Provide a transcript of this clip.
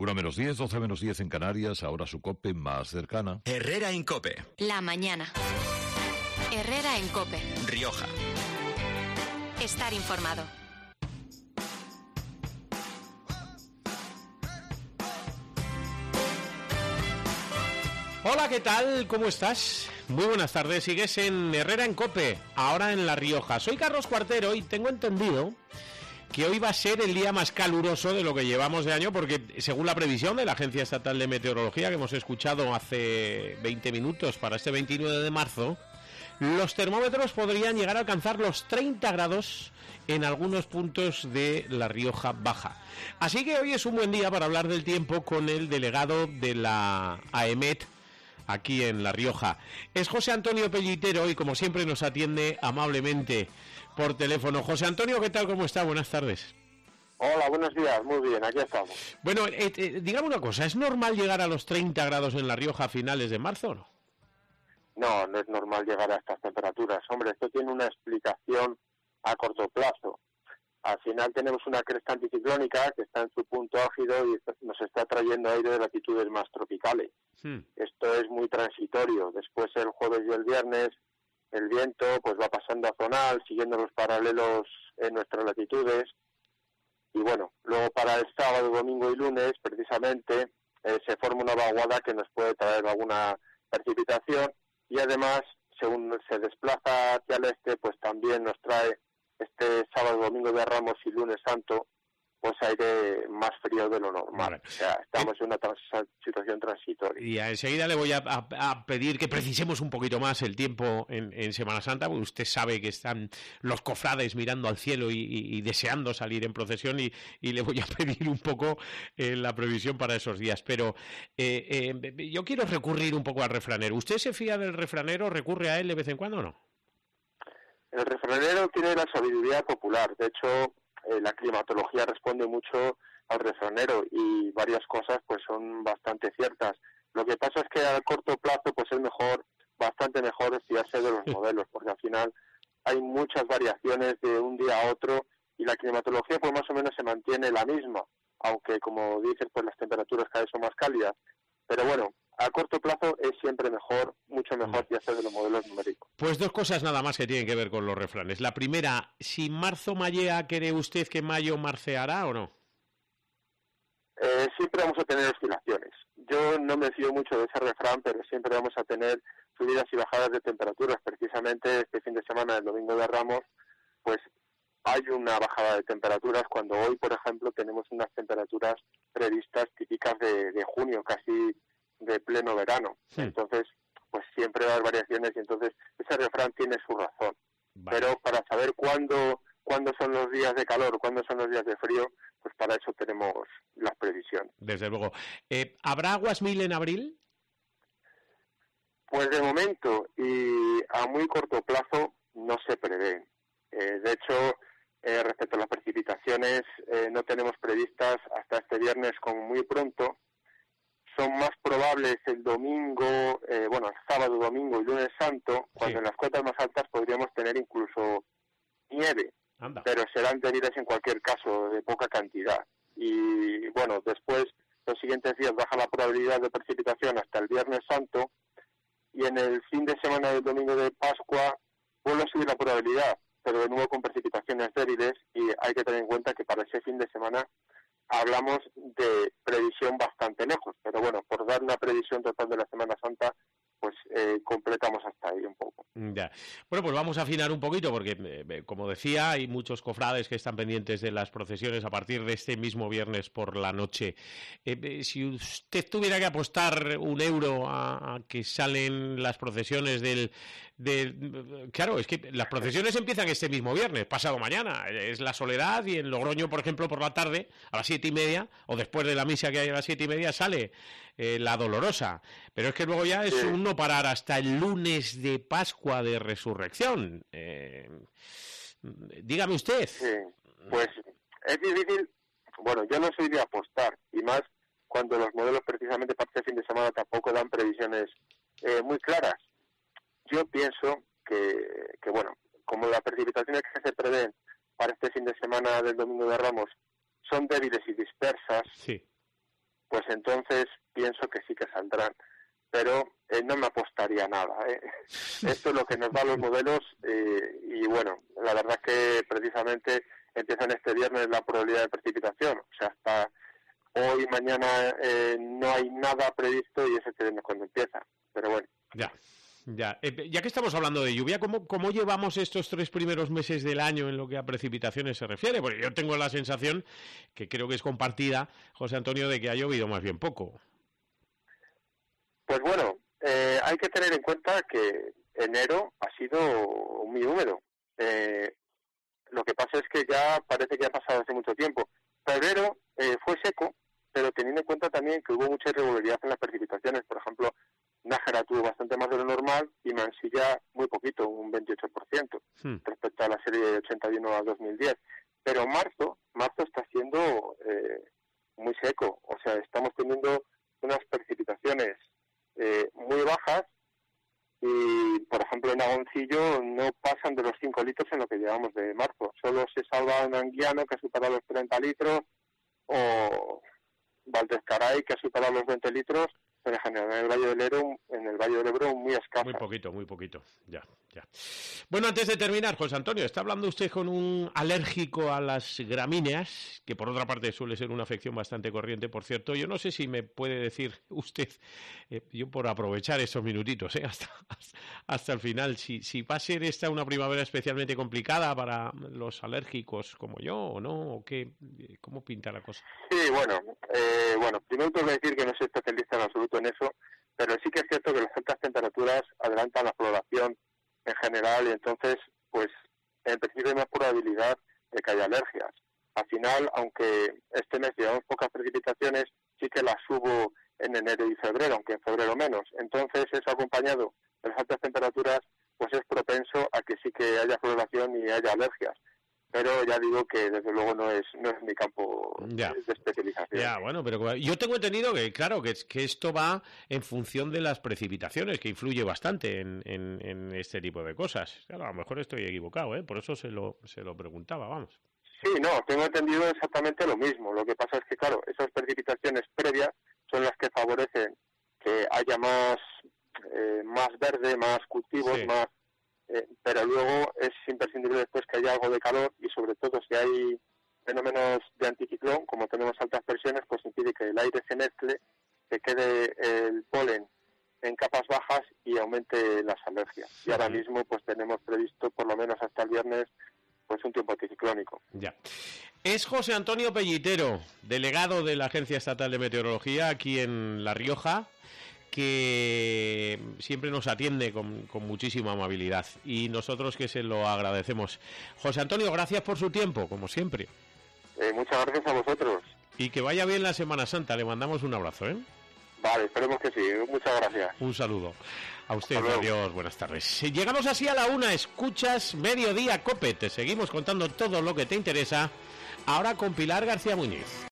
1 menos 10, 12 menos 10 en Canarias, ahora su COPE más cercana. Herrera en COPE. La mañana. Herrera en COPE. Rioja. Estar informado. Hola, ¿qué tal? ¿Cómo estás? Muy buenas tardes, sigues en Herrera en COPE, ahora en La Rioja. Soy Carlos Cuartero y tengo entendido que hoy va a ser el día más caluroso de lo que llevamos de año, porque según la previsión de la Agencia Estatal de Meteorología, que hemos escuchado hace 20 minutos para este 29 de marzo, los termómetros podrían llegar a alcanzar los 30 grados en algunos puntos de La Rioja Baja. Así que hoy es un buen día para hablar del tiempo con el delegado de la AEMET aquí en La Rioja. Es José Antonio Pellitero y como siempre nos atiende amablemente por teléfono. José Antonio, ¿qué tal? ¿Cómo está? Buenas tardes. Hola, buenos días. Muy bien, aquí estamos. Bueno, dígame una cosa, ¿es normal llegar a los 30 grados en La Rioja a finales de marzo o no? No, no es normal llegar a estas temperaturas. Hombre, esto tiene una explicación a corto plazo. Al final tenemos una cresta anticiclónica que está en su punto álgido y nos está trayendo aire de latitudes más tropicales. Esto es muy transitorio. Después el jueves y el viernes el viento pues va pasando a zonal, siguiendo los paralelos en nuestras latitudes. Y bueno, luego para el sábado, domingo y lunes, precisamente, se forma una vaguada que nos puede traer alguna precipitación y además, según se desplaza hacia el este, pues también nos trae este sábado, domingo de Ramos y lunes santo, pues aire más frío de lo normal. Vale. O sea, estamos en una situación transitoria. Y enseguida le voy a pedir que precisemos un poquito más el tiempo en Semana Santa, porque usted sabe que están los cofrades mirando al cielo y deseando salir en procesión y le voy a pedir un poco la previsión para esos días. Pero yo quiero recurrir un poco al refranero. ¿Usted se fía del refranero? ¿Recurre a él de vez en cuando o no? El refranero tiene la sabiduría popular. De hecho, la climatología responde mucho al refranero y varias cosas pues son bastante ciertas. Lo que pasa es que a corto plazo pues es bastante mejor fiarse de los modelos, porque al final hay muchas variaciones de un día a otro y la climatología pues más o menos se mantiene la misma, aunque como dices pues las temperaturas cada vez son más cálidas. Pero bueno, a corto plazo es siempre mejor, mucho mejor fiarse de los modelos numéricos. Pues dos cosas nada más que tienen que ver con los refranes. La primera, si marzo mallea, ¿cree usted que mayo marceará o no? Siempre vamos a tener oscilaciones. Yo no me fío mucho de ese refrán, pero siempre vamos a tener subidas y bajadas de temperaturas. Precisamente este fin de semana, el domingo de Ramos, pues hay una bajada de temperaturas, cuando hoy, por ejemplo, tenemos unas temperaturas previstas típicas de junio, casi de pleno verano. Sí. Entonces, pues siempre va a haber variaciones y entonces ese refrán tiene su razón. Vale. Pero para saber cuándo son los días de calor, cuándo son los días de frío, pues para eso tenemos las previsiones. Desde luego. ¿Habrá aguas mil en abril? Pues de momento y a muy corto plazo no se prevé. De hecho, respecto a las precipitaciones, no tenemos previstas hasta este viernes como muy pronto. Son más probables el domingo, el sábado, domingo y lunes santo, cuando en las cotas más altas podríamos tener incluso nieve. Anda. Pero serán débiles en cualquier caso, de poca cantidad. Y bueno, después, los siguientes días baja la probabilidad de precipitación hasta el viernes santo, y en el fin de semana del domingo de Pascua vuelve a subir la probabilidad, pero de nuevo con precipitaciones débiles, y hay que tener en cuenta que para ese fin de semana hablamos de previsión bastante lejos, pero bueno, por dar una previsión total de la Semana Santa, pues completamos hasta ahí un poco. Ya. Bueno, pues vamos a afinar un poquito porque, como decía, hay muchos cofrades que están pendientes de las procesiones a partir de este mismo viernes por la noche. Si usted tuviera que apostar €1 a que salen las procesiones Claro, es que las procesiones empiezan este mismo viernes, pasado mañana. Es la Soledad y en Logroño, por ejemplo, por la tarde, a las 7:30, o después de la misa que hay a las 7:30, sale la Dolorosa. Pero es que luego ya es un no parar hasta el lunes de Pascua de Resurrección. Dígame usted. Sí, pues es difícil. Bueno, yo no soy de apostar, y más cuando los modelos precisamente para este fin de semana tampoco dan previsiones muy claras. Yo pienso que bueno, como las precipitaciones que se prevén para este fin de semana del domingo de Ramos son débiles y dispersas, pues entonces pienso que sí que saldrán. Pero no me apostaría nada. Esto es lo que nos dan los modelos y bueno, la verdad es que precisamente empiezan este viernes la probabilidad de precipitación. O sea, hasta hoy, mañana no hay nada previsto y es este viernes cuando empieza. Pero bueno. Ya que estamos hablando de lluvia, ¿cómo llevamos estos 3 primeros meses del año en lo que a precipitaciones se refiere? Porque yo tengo la sensación, que creo que es compartida, José Antonio, de que ha llovido más bien poco. Pues bueno, hay que tener en cuenta que enero ha sido muy húmedo. Lo que pasa es que ya parece que ha pasado hace mucho tiempo. Febrero fue seco, pero teniendo en cuenta también que hubo mucha irregularidad en las precipitaciones. Por ejemplo, Nájera tuvo bastante más de lo normal y Mansilla muy poquito, un 28%, respecto a la serie de 81 a 2010. Pero marzo está siendo muy seco. O sea, estamos teniendo unas precipitaciones muy bajas y, por ejemplo, en Agoncillo no pasan de los 5 litros en lo que llevamos de marzo. Solo se salva en Anguiano, que ha superado los 30 litros, o Valdezcaray, que ha superado los 20 litros, pero en general en el Valle del Ebro muy escasa. Muy poquito, ya. Bueno, antes de terminar, José Antonio, está hablando usted con un alérgico a las gramíneas, que por otra parte suele ser una afección bastante corriente, por cierto. Yo no sé si me puede decir usted, yo por aprovechar esos minutitos, hasta el final, si va a ser esta una primavera especialmente complicada para los alérgicos como yo o no, o qué, ¿cómo pinta la cosa? Sí, bueno, primero tengo que decir que no soy especialista en absoluto en eso, pero sí que es cierto que las altas temperaturas adelantan la floración en general y entonces, pues, en principio hay más probabilidad de que haya alergias. Al final, aunque este mes llevamos pocas precipitaciones, sí que las hubo en enero y febrero, aunque en febrero menos. Entonces, eso acompañado de las altas temperaturas, pues es propenso a que sí que haya floración y haya alergias. Pero ya digo que desde luego no es mi campo de especialización. Ya, bueno, pero yo tengo entendido que, claro, que esto va en función de las precipitaciones, que influye bastante en este tipo de cosas. Claro, a lo mejor estoy equivocado, por eso se lo preguntaba, vamos. Sí, no, tengo entendido exactamente lo mismo. Lo que pasa es que, claro, esas precipitaciones previas son las que favorecen que haya más verde, más cultivos, sí. más... pero luego es imprescindible después que haya algo de calor y sobre todo si hay fenómenos de anticiclón, como tenemos altas presiones, pues impide que el aire se mezcle, que quede el polen en capas bajas y aumente las alergias. Y ahora mismo pues tenemos previsto por lo menos hasta el viernes pues un tiempo anticiclónico. Ya. Es José Antonio Pellitero, delegado de la Agencia Estatal de Meteorología aquí en La Rioja, que siempre nos atiende con muchísima amabilidad y nosotros que se lo agradecemos. José Antonio, gracias por su tiempo, como siempre. Muchas gracias a vosotros. Y que vaya bien la Semana Santa, le mandamos un abrazo, Vale, esperemos que sí, muchas gracias. Un saludo. A usted, adiós, buenas tardes. Llegamos así a la 1, escuchas Mediodía Cope, te seguimos contando todo lo que te interesa, ahora con Pilar García Muñiz.